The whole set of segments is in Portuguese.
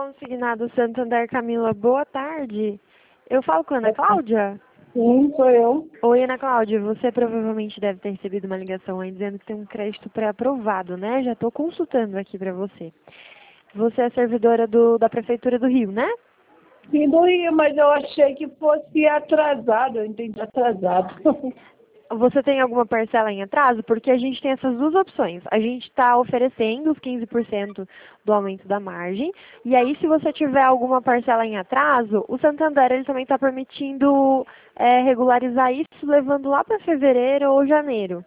Consignado Santander, Camila, boa tarde. Eu falo com a Ana Cláudia? Sim, sou eu. Oi, Ana Cláudia, você provavelmente deve ter recebido uma ligação aí dizendo que tem um crédito pré-aprovado, né? Já estou consultando aqui para você. Você é servidora da Prefeitura do Rio, né? Sim, do Rio, mas eu achei que fosse atrasado, eu entendi atrasado. Você tem alguma parcela em atraso? Porque a gente tem essas duas opções. A gente está oferecendo os 15% do aumento da margem. E aí, se você tiver alguma parcela em atraso, o Santander ele também está permitindo regularizar isso, levando lá para fevereiro ou janeiro.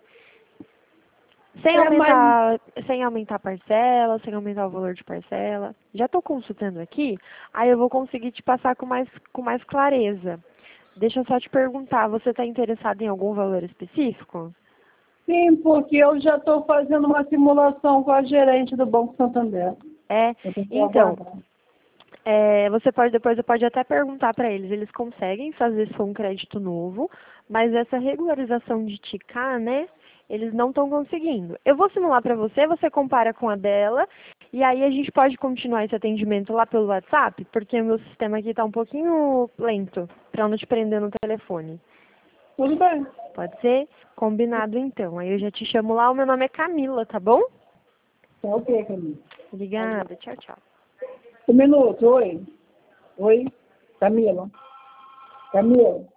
Sem aumentar a parcela, sem aumentar o valor de parcela. Já estou consultando aqui, aí eu vou conseguir te passar com mais clareza. Deixa eu só te perguntar, você está interessado em algum valor específico? Sim, porque eu já estou fazendo uma simulação com a gerente do Banco Santander. Então, você pode até perguntar para eles, eles conseguem fazer se for um crédito novo, mas essa regularização de ticar, né, eles não estão conseguindo. Eu vou simular para você, você compara com a dela, e aí a gente pode continuar esse atendimento lá pelo WhatsApp, porque o meu sistema aqui está um pouquinho lento, para não te prender no telefone. Tudo bem. Pode ser? Combinado então. Aí eu já te chamo lá, o meu nome é Camila, tá bom? Tá ok, Camila. Obrigada, tchau, tchau. Um minuto, oi. Oi, Camila. Camila.